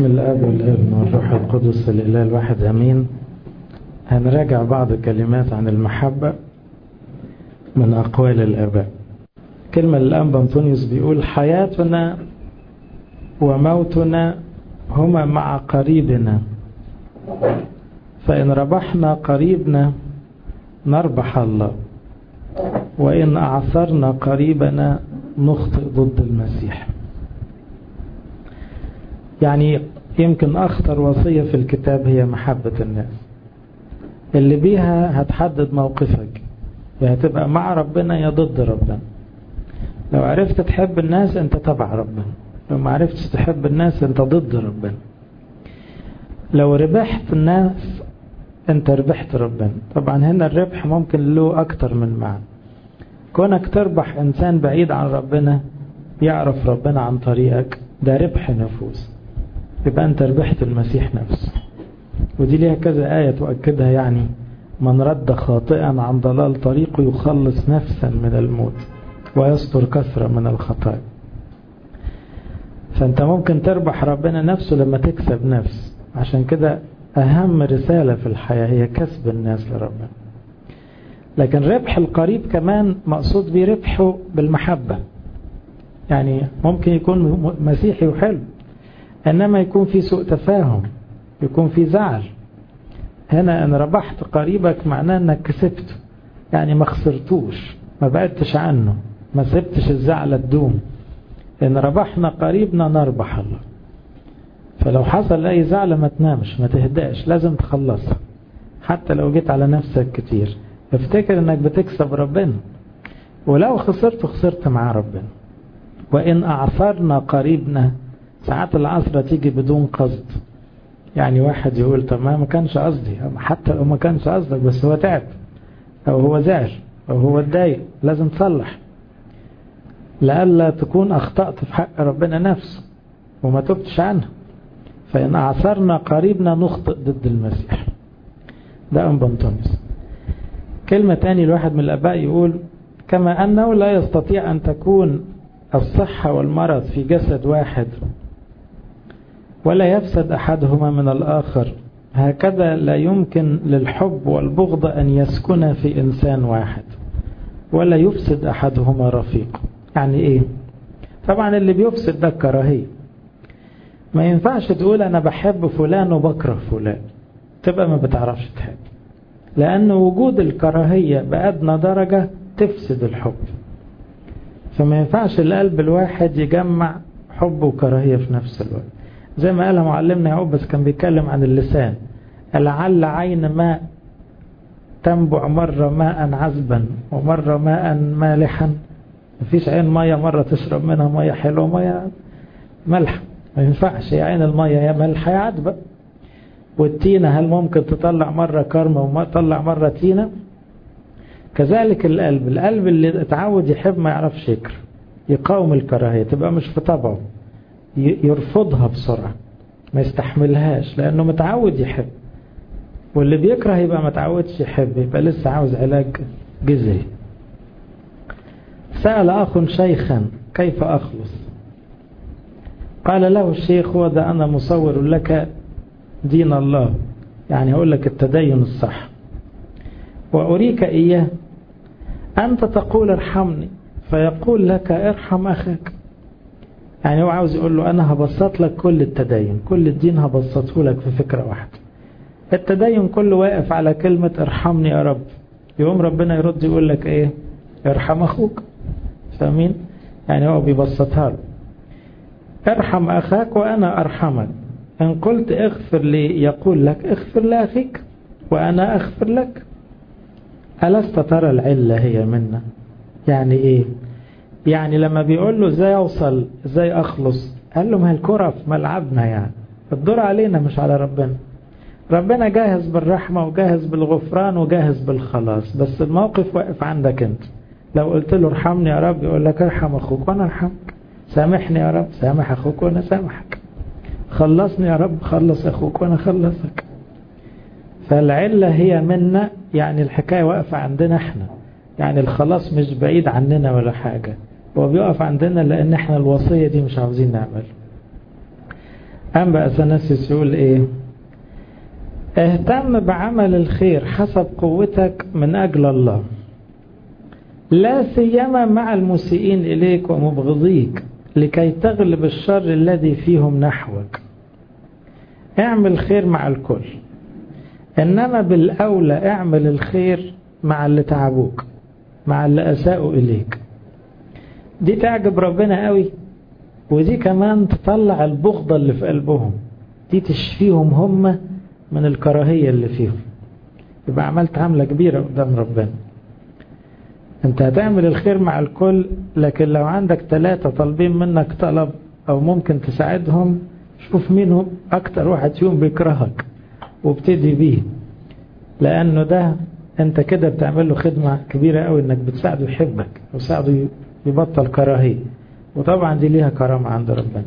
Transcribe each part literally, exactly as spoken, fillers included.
بسم الاب والابن والروح القدس الاله الواحد امين. هنراجع بعض الكلمات عن المحبه من اقوال الاباء. كلمه للانبا انطونيوس بيقول: حياتنا وموتنا هما مع قريبنا، فان ربحنا قريبنا نربح الله، وان اعثرنا قريبنا نخطئ ضد المسيح. يعني يمكن أخطر وصية في الكتاب هي محبة الناس، اللي بيها هتحدد موقفك، يا هتبقى مع ربنا يا ضد ربنا. لو عرفت تحب الناس انت تبع ربنا، لو ما عرفتش تحب الناس انت ضد ربنا. لو ربحت الناس انت ربحت ربنا. طبعا هنا الربح ممكن له أكتر من معنى. كونك تربح إنسان بعيد عن ربنا يعرف ربنا عن طريقك، ده ربح نفوس، يبقى أنت ربحت المسيح نفسه. ودي ليها كذا آية تؤكدها، يعني من رد خاطئا عن ضلال طريقه يخلص نفسا من الموت ويستر كثرة من الخطايا. فأنت ممكن تربح ربنا نفسه لما تكسب نفس. عشان كده أهم رسالة في الحياة هي كسب الناس لربنا. لكن ربح القريب كمان مقصود بيه ربحه بالمحبة. يعني ممكن يكون مسيحي وحلو، إنما يكون في سوء تفاهم، يكون في زعل. هنا أن ربحت قريبك معناه أنك كسبته، يعني ما خسرتوش، ما بعدتش عنه، ما سبتش الزعل تدوم. إن ربحنا قريبنا نربح الله. فلو حصل أي زعل ما تنامش، ما تهدأش، لازم تخلصها. حتى لو جيت على نفسك كتير افتكر أنك بتكسب ربنا، ولو خسرت خسرت مع ربنا. وإن أعثرنا قريبنا، ساعات العثرة تيجي بدون قصد. يعني واحد يقول طب ما كانش قصدي، حتى لو ما كانش قصدك بس هو تعب أو هو زعل أو هو اتضايق، لازم تصلح لألا تكون أخطأت في حق ربنا نفسه وما تبتش عنه. فإن أعثرنا قريبنا نخطئ ضد المسيح. ده أنبا انطونيوس. كلمة تاني الواحد من الآباء يقول: كما أنه لا يستطيع أن تكون الصحة والمرض في جسد واحد ولا يفسد أحدهما من الآخر، هكذا لا يمكن للحب والبغض أن يسكن في إنسان واحد ولا يفسد أحدهما رفيق. يعني إيه؟ طبعا اللي بيفسد ده الكراهية. ما ينفعش تقول أنا بحب فلان وبكره فلان، تبقى ما بتعرفش تحب، لأن وجود الكراهية بأدنى درجة تفسد الحب. فما ينفعش القلب الواحد يجمع حب وكراهية في نفس الوقت. زي ما قالها معلمنا يعقوب، بس كان بيتكلم عن اللسان: لعل عين ماء تنبع مرة ماء عذبا ومرة ماء مالحا. مفيش عين مية مرة تشرب منها مية حلوة مية ملح، ما ينفعش. يا عين المية يا ملح يا عذبة. والتينة هل ممكن تطلع مرة كرمة وتطلع مرة تينة؟ كذلك القلب القلب اللي اتعود يحب ما يعرفش يكره، يقاوم الكراهية، تبقى مش في طبعه، يرفضها بسرعة، ما يستحملهاش لأنه متعود يحب. واللي بيكره يبقى متعودش يحب، يبقى لسه عاوز علاج جذري. سأل أخ شيخا: كيف أخلص؟ قال له الشيخ: هو ده أنا مصور لك دين الله، يعني هقول لك التدين الصح وأريك إياه. أنت تقول ارحمني فيقول لك ارحم أخاك. يعني هو عاوز يقول له أنا هبسط لك كل التدين، كل الدين هبسطه لك في فكرة واحدة. التدين كله واقف على كلمة ارحمني يا رب. يوم ربنا يرد يقول لك إيه؟ ارحم أخوك. فاهمين؟ يعني هو بيبسطها له: ارحم أخاك وأنا أرحمك. إن قلت اغفر لي يقول لك اغفر لأخيك وأنا أغفر لك. ألست ترى العلة هي منا؟ يعني إيه؟ يعني لما بيقول له ازاي أوصل، ازاي أخلص، قال له ما هي الكرة في ملعبنا، يعني الدور علينا مش على ربنا. ربنا جاهز بالرحمة وجاهز بالغفران وجاهز بالخلاص، بس الموقف واقف عندك انت. لو قلت له ارحمني يا رب يقول لك ارحم أخوك وأنا أرحمك. سامحني يا رب سامح أخوك وأنا سامحك. خلصني يا رب خلص أخوك وأنا خلصك. فالعلة هي منا، يعني الحكاية واقفة عندنا احنا، يعني الخلاص مش بعيد عننا ولا حاجة، هو بيقف عندنا لأن احنا الوصية دي مش عاوزين نعمل. أنبا أثناسيوس يقول إيه؟ اهتم بعمل الخير حسب قوتك من أجل الله، لا سيما مع المسيئين إليك ومبغضيك، لكي تغلب الشر الذي فيهم نحوك. اعمل خير مع الكل، إنما بالأولى اعمل الخير مع اللي تعبوك، مع اللي أساءوا إليك. دي تعجب ربنا قوي، ودي كمان تطلع البغضة اللي في قلبهم، دي تشفيهم هم من الكراهية اللي فيهم. يبقى عملت عملة كبيرة قدام ربنا. انت هتعمل الخير مع الكل، لكن لو عندك ثلاثة طالبين منك طلب او ممكن تساعدهم، شوف مين اكتر واحد فيهم بيكرهك وابتدي بيه، لانه ده انت كده بتعمل له خدمة كبيرة قوي، انك بتساعده يحبك وتساعده يبطل كراهية، وطبعا دي ليها كرامة عند ربنا.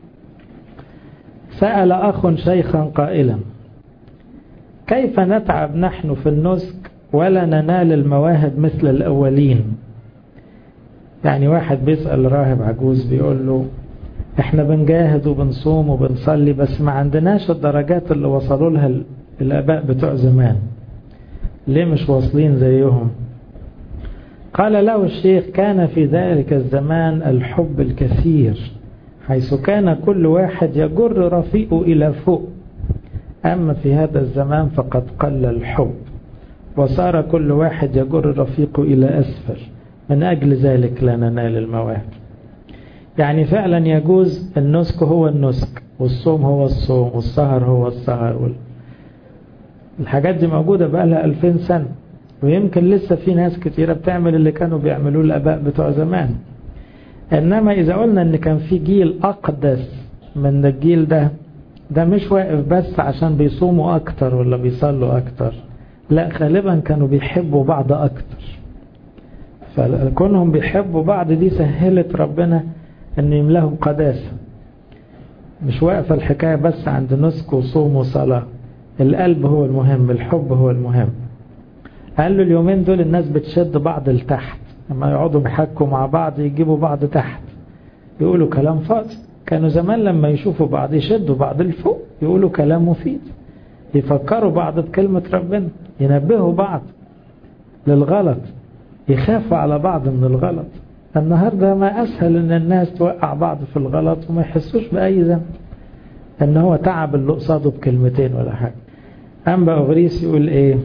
سأل أخ شيخا قائلا: كيف نتعب نحن في النسك ولا ننال المواهب مثل الأولين؟ يعني واحد بيسأل راهب عجوز بيقول له: احنا بنجاهد وبنصوم وبنصلي، بس ما عندناش الدرجات اللي وصلوا لها الآباء بتوع زمان، ليه مش واصلين زيهم؟ قال له الشيخ: كان في ذلك الزمان الحب الكثير، حيث كان كل واحد يجر رفيقه إلى فوق، أما في هذا الزمان فقد قل الحب، وصار كل واحد يجر رفيقه إلى أسفل، من أجل ذلك لا ننال المواهب. يعني فعلا يجوز النسك هو النسك، والصوم هو الصوم، والسهر هو السهر، وال... الحاجات دي موجودة بقى لها ألفين سنة، ويمكن لسه في ناس كتيرة بتعمل اللي كانوا بيعملوه الآباء بتوع زمان. إنما إذا قلنا إن كان في جيل أقدس من الجيل ده، ده مش واقف بس عشان بيصوموا أكتر ولا بيصلوا أكتر، لا، غالبا كانوا بيحبوا بعض أكتر، فكونهم بيحبوا بعض دي سهلت ربنا أن يملاهم قداسة. مش واقفة الحكاية بس عند نسك وصوم وصلاة، القلب هو المهم، الحب هو المهم. قال له اليومين دول الناس بتشد بعض لتحت، لما يقعدوا بيحكوا مع بعض يجيبوا بعض تحت، يقولوا كلام فاضي. كانوا زمان لما يشوفوا بعض يشدوا بعض لفوق، يقولوا كلام مفيد، يفكروا بعض بكلمة ربنا، ينبهوا بعض للغلط، يخافوا على بعض من الغلط. النهاردة ما أسهل أن الناس توقع بعض في الغلط وما يحسوش بأي ذنب، أن هو تعب اللي قصاده بكلمتين ولا حاجة. أنبا أغريس يقول إيه؟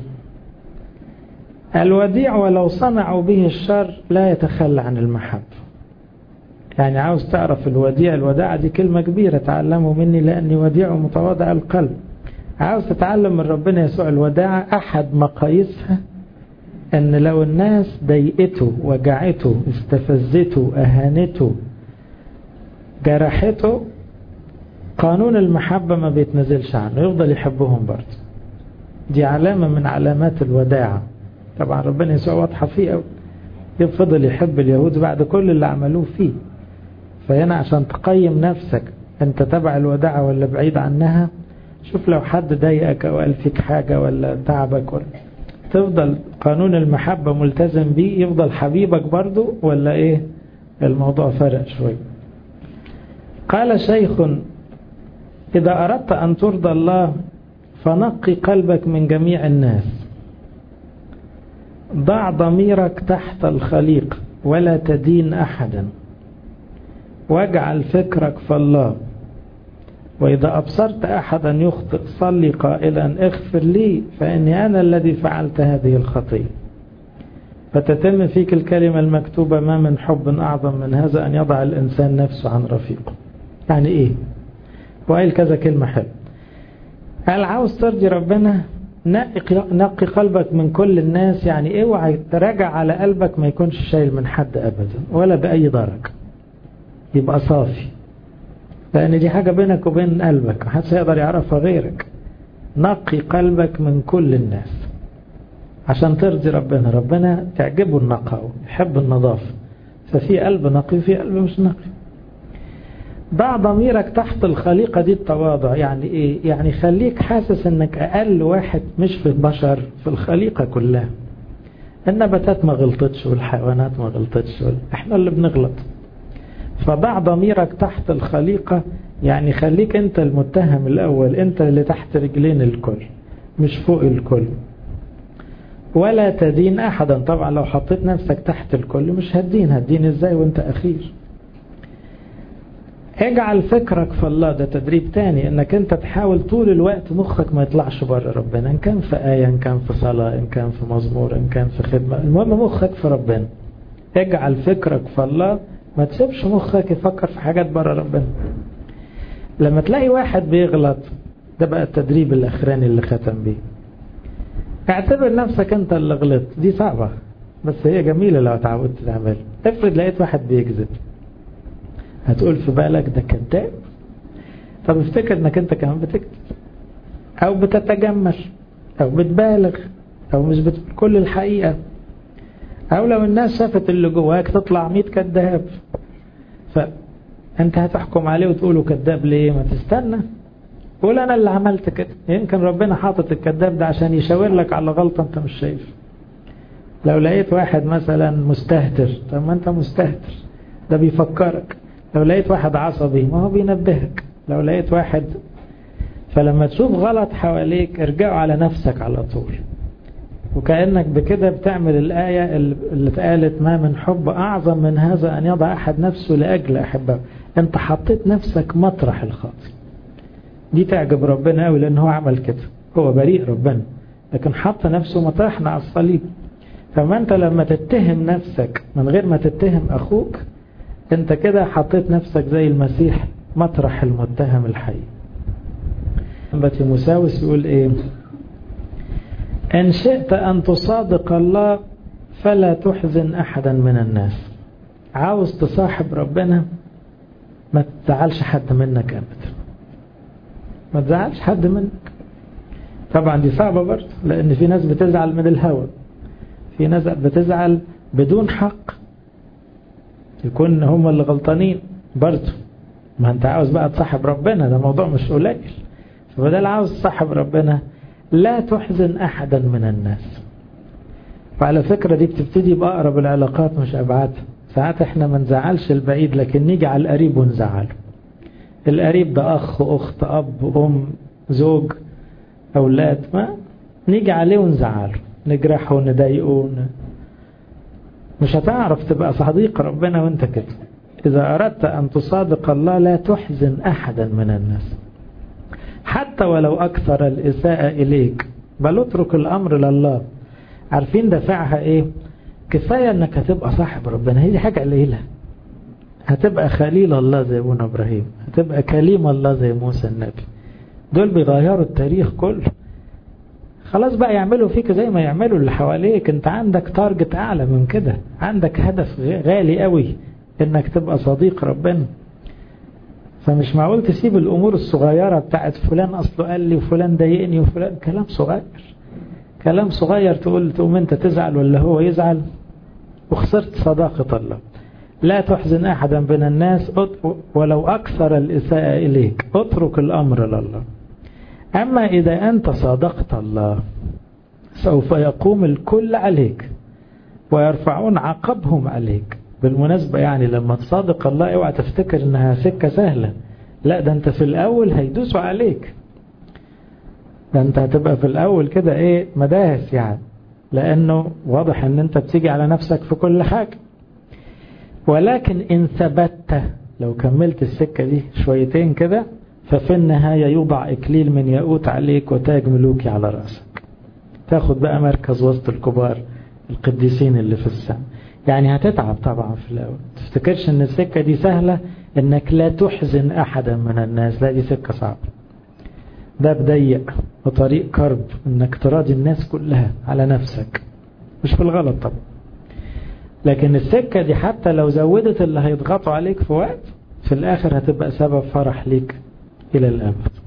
الوديع ولو صنعوا به الشر لا يتخلى عن المحبة. يعني عاوز تعرف الوديع، الوداعة دي كلمة كبيرة، تعلموا مني لأني وديع ومتواضع القلب. عاوز تتعلم من ربنا يسوع الوداعة، أحد مقاييسها أن لو الناس ضايقته وجعته استفزته أهانته جرحته، قانون المحبة ما بيتنزلش عنه، يفضل يحبهم برضه. دي علامة من علامات الوداعة. طبعا ربنا يسوع واضحة فيه أوي، يفضل يحب اليهود بعد كل اللي عملوه فيه. فهنا عشان تقيم نفسك أنت تبع الوداعة ولا بعيد عنها، شوف لو حد ضايقك أو قال فيك حاجة ولا تعبك، ولا تفضل قانون المحبة ملتزم بيه، يفضل حبيبك برضو، ولا إيه الموضوع فرق شوي. قال شيخ: إذا أردت أن ترضى الله فنقي قلبك من جميع الناس، ضع ضميرك تحت الخليق ولا تدين أحدا، واجعل فكرك في الله، وإذا أبصرت أحدا يخطئ صلي قائلا: اغفر لي فإني أنا الذي فعلت هذه الخطيئة، فتتم فيك الكلمة المكتوبة: ما من حب أعظم من هذا أن يضع الإنسان نفسه عن رفيقه. يعني إيه؟ وقال كذا كلمة حلوة، قال عاوز ترضي ربنا نقي, نقي قلبك من كل الناس. يعني اوعى تراجع على قلبك ما يكونش شايل من حد أبدا ولا بأي درجة، يبقى صافي، لأن دي حاجة بينك وبين قلبك محدش يقدر يعرفها غيرك. نقي قلبك من كل الناس عشان ترضي ربنا. ربنا تعجبه النقاء، يحب النظافة، ففي قلب نقي وفي قلب مش نقي. ضع ضميرك تحت الخليقة، دي التواضع. يعني ايه؟ يعني خليك حاسس انك اقل واحد مش في البشر، في الخليقة كلها. النباتات ما غلطتش والحيوانات ما غلطتش، احنا اللي بنغلط. فضع ضميرك تحت الخليقة، يعني خليك انت المتهم الاول، انت اللي تحت رجلين الكل مش فوق الكل. ولا تدين احدا، طبعا لو حطيت نفسك تحت الكل مش هتدين، هتدين ازاي وانت اخير. اجعل فكرك في الله، ده تدريب تاني، انك انت تحاول طول الوقت مخك ما يطلعش بره ربنا، ان كان في آية، ان كان في صلاة، ان كان في مزمور، ان كان في خدمة، المهم مخك في ربنا. اجعل فكرك في الله، ما تسيبش مخك يفكر في حاجات بره ربنا. لما تلاقي واحد بيغلط، ده بقى التدريب الاخراني اللي ختم بيه، اعتبر نفسك انت اللي غلط. دي صعبة بس هي جميلة لو تعودت تعمل. افرض لقيت واحد بيكذب، هتقول في بالك ده كذاب، طب افتكر انك انت كمان بتكذب او بتتجمل او بتبالغ او مش بتقول كل الحقيقة، او لو الناس شافت اللي جواك تطلع ميت كذاب، فانت هتحكم عليه وتقوله كذاب ليه؟ ما تستنى، قول انا اللي عملت كده، يمكن ربنا حاطط الكذاب ده عشان يشاور لك على غلطة انت مش شايف. لو لقيت واحد مثلا مستهتر، طب ما انت مستهتر، ده بيفكرك. لو لقيت واحد عصبي، ما هو بينبهك. لو لقيت واحد، فلما تشوف غلط حواليك ارجعوا على نفسك على طول، وكأنك بكده بتعمل الآية اللي اتقالت: ما من حب أعظم من هذا أن يضع أحد نفسه لأجل أحبه. انت حطيت نفسك مطرح الخاطئ، دي تعجب ربنا قوي، لأنه هو عمل كده، هو بريء ربنا، لكن حط نفسه مطرحنا على الصليب. فما انت لما تتهم نفسك من غير ما تتهم أخوك، انت كده حطيت نفسك زي المسيح مطرح المتهم الحي. بطيموساوس يقول ايه؟ ان شئت ان تصادق الله فلا تحزن احدا من الناس. عاوز تصاحب ربنا ما تزعلش حد منك ابدا، ما تزعلش حد منك. طبعا دي صعبة برضه، لان في ناس بتزعل من الهوى، في ناس بتزعل بدون حق، يكون هم اللي غلطانين برضه. ما انت عاوز بقى تصاحب ربنا، ده موضوع مش قليل. فبدل عاوز تصاحب ربنا لا تحزن احدا من الناس. وعلى فكرة دي بتبتدي بأقرب العلاقات مش أبعادها. ساعات احنا ما نزعلش البعيد، لكن نيجي على القريب ونزعله. القريب ده أخ، أخت، أب، أم، زوج، أولاد، ما نيجي عليه ونزعله، نجرحه ونضايقه. مش هتعرف تبقى صديق ربنا وانت كده. إذا أردت أن تصادق الله لا تحزن أحدا من الناس، حتى ولو أكثر الإساءة إليك، بل اترك الأمر لله. عارفين دافعها إيه؟ كفاية أنك هتبقى صاحب ربنا، هي دي حاجة قليلة. هتبقى خليل الله زي ابونا إبراهيم، هتبقى كليم الله زي موسى النبي. دول بيغيروا التاريخ كله. خلاص بقى يعملوا فيك زي ما يعملوا اللي حواليك، انت عندك تارجت أعلى من كده، عندك هدف غالي قوي انك تبقى صديق ربنا. فمش معقول تسيب الأمور الصغيرة بتاعت فلان أصله قال لي وفلان ضايقني وفلان، كلام صغير، كلام صغير تقول تقوم انت تزعل ولا هو يزعل، وخسرت صداقة الله. لا تحزن أحدا من الناس ولو أكثر الإساءة إليك، اترك الأمر لله. أما إذا أنت صادقت الله سوف يقوم الكل عليك ويرفعون عقبهم عليك. بالمناسبة يعني لما تصادق الله اوعى تفتكر انها سكة سهلة، لا ده انت في الاول هيدوسوا عليك، ده انت هتبقى في الاول كده ايه مداهس يعني، لانه واضح ان انت بتيجي على نفسك في كل حاجة. ولكن ان ثبت، لو كملت السكة دي شويتين كده، ففي النهاية يوضع اكليل من ياقوت عليك وتاج ملوكي على رأسك، تاخد بقى مركز وسط الكبار القديسين اللي في السماء. يعني هتتعب طبعا في الأول، تفتكرش ان السكة دي سهلة، انك لا تحزن احدا من الناس، لا دي سكة صعبة، ده بضيق وطريق كرب، انك تراضي الناس كلها على نفسك، مش في الغلط طبعا. لكن السكة دي حتى لو زودت اللي هيضغطوا عليك في وقت، في الاخر هتبقى سبب فرح ليك الى الابد.